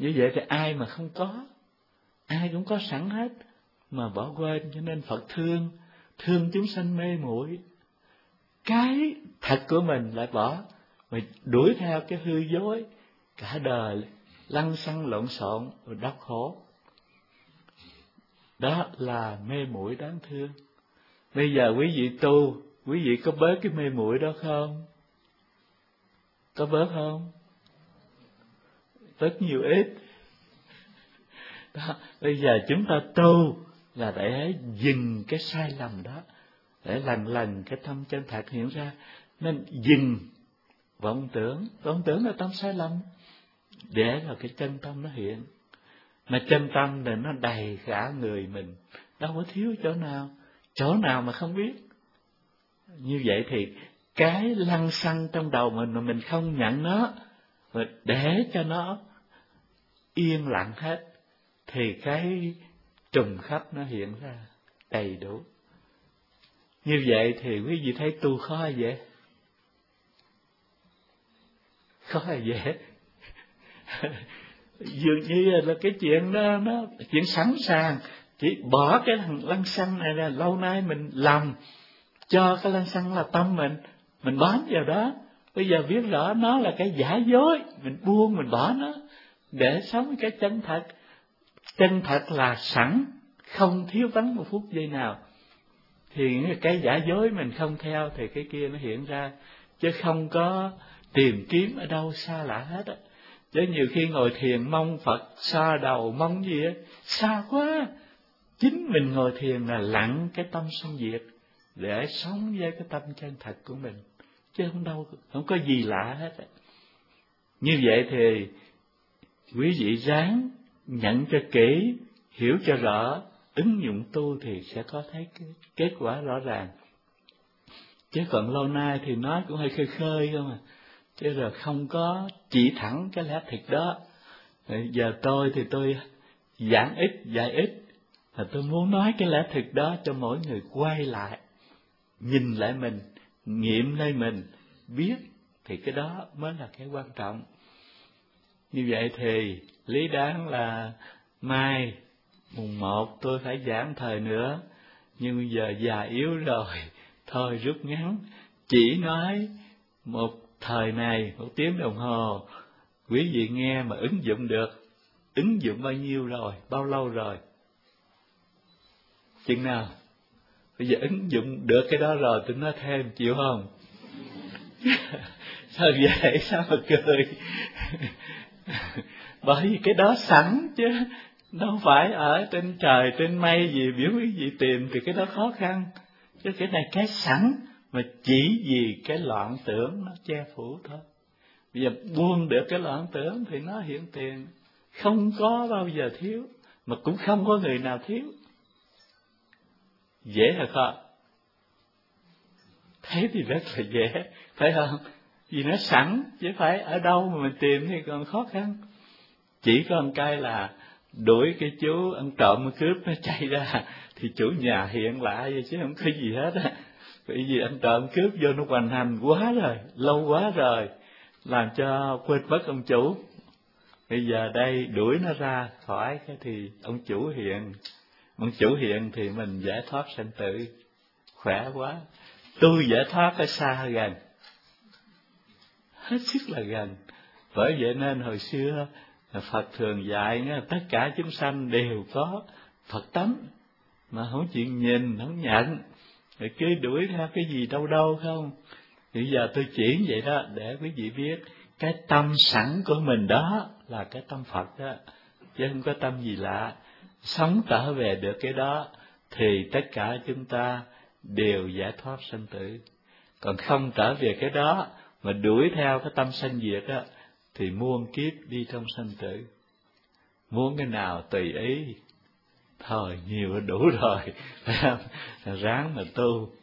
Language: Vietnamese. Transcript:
Như vậy thì ai mà không có, ai cũng có sẵn hết mà bỏ quên. Cho nên Phật thương chúng sanh mê muội, cái thật của mình lại bỏ, mà đuổi theo cái hư dối, cả đời lăng xăng lộn xộn rồi đau khổ. Đó là mê muội đáng thương. Bây giờ quý vị tu, quý vị có bớt cái mê muội đó không? Có bớt không? Rất nhiều ít. Đó, bây giờ chúng ta tu là để dừng cái sai lầm đó, để lần lần cái tâm chân thật hiện ra. Nên dừng vọng tưởng là tâm sai lầm, để là cái chân tâm nó hiện. Mà chân tâm này nó đầy cả người mình, đâu có thiếu chỗ nào mà không biết. Như vậy thì cái lăng xăng trong đầu mình mà mình không nhận nó, và để cho nó yên lặng hết, thì cái trùng khắp nó hiện ra đầy đủ. Như vậy thì quý vị thấy tu khó hay dễ? Khó hay dễ? Dường như là cái chuyện đó, nó chuyện sẵn sàng, chỉ bỏ cái lăng xăng này là lâu nay mình làm cho cái lăng xăng là tâm mình bám vào đó. Bây giờ biết rõ nó là cái giả dối, mình buông, mình bỏ nó để sống cái chân thật. Chân thật là sẵn, không thiếu vắng một phút giây nào. Thì cái giả dối mình không theo thì cái kia nó hiện ra, chứ không có tìm kiếm ở đâu xa lạ hết á. Chứ nhiều khi ngồi thiền mong Phật xa đầu, mong gì á, xa quá. Chính mình ngồi thiền là lặng cái tâm sanh diệt, để sống với cái tâm chân thật của mình, chứ không có gì lạ hết á. Như vậy thì quý vị ráng nhận cho kỹ, hiểu cho rõ, ứng dụng tu thì sẽ có thấy cái kết quả rõ ràng. Chứ còn lâu nay thì nói cũng hơi khơi khơi không à, chứ là không có chỉ thẳng cái lẽ thiệt đó. Giờ tôi giảng ít, dạy ít, là tôi muốn nói cái lẽ thiệt đó cho mỗi người quay lại, nhìn lại mình, nghiệm nơi mình, biết, thì cái đó mới là cái quan trọng. Như vậy thì lý đáng là mai mùng 1 tôi phải giảng thời nữa, nhưng bây giờ già yếu rồi, thôi rút ngắn, chỉ nói một thời này 1 tiếng đồng hồ. Quý vị nghe mà ứng dụng được, ứng dụng bao nhiêu rồi, bao lâu rồi? Chừng nào? Bây giờ ứng dụng được cái đó rồi, tôi nói thêm, chịu không? Sao vậy? Sao mà cười? Bởi vì cái đó sẵn chứ, đâu phải ở trên trời, trên mây gì biểu quý vị tìm thì cái đó khó khăn. Chứ cái này cái sẵn, mà chỉ vì cái loạn tưởng nó che phủ thôi. Bây giờ buông được cái loạn tưởng thì nó hiện tiền, không có bao giờ thiếu, mà cũng không có người nào thiếu. Dễ hay khó? Thế thì rất là dễ, phải không? Vì nó sẵn, chứ phải ở đâu mà mình tìm thì còn khó khăn. Chỉ có một cái là đuổi cái chú ăn trộm ăn cướp nó chạy ra, thì chủ nhà hiện lại vậy chứ không có gì hết á. Bởi vì ăn trộm cướp vô nó hoành hành quá rồi, lâu quá rồi, làm cho quên mất ông chủ. Bây giờ đây đuổi nó ra khỏi cái thì ông chủ hiện. Ông chủ hiện thì mình giải thoát sanh tử, khỏe quá. Tôi giải thoát ở xa gần, hết sức là gần. Bởi vậy nên hồi xưa Phật thường dạy tất cả chúng sanh đều có Phật tánh, mà không chịu nhìn, không nhận, rồi cứ đuổi theo cái gì đâu đâu không. Bây giờ tôi chỉ vậy đó để quý vị biết cái tâm sẵn của mình đó là cái tâm Phật đó, chứ không có tâm gì lạ. Sống trở về được cái đó thì tất cả chúng ta đều giải thoát sanh tử. Còn không trở về cái đó mà đuổi theo cái tâm sanh diệt á, thì muôn kiếp đi trong sanh tử. Muốn cái nào tùy ý, thôi nhiều đủ rồi, ráng mà tu.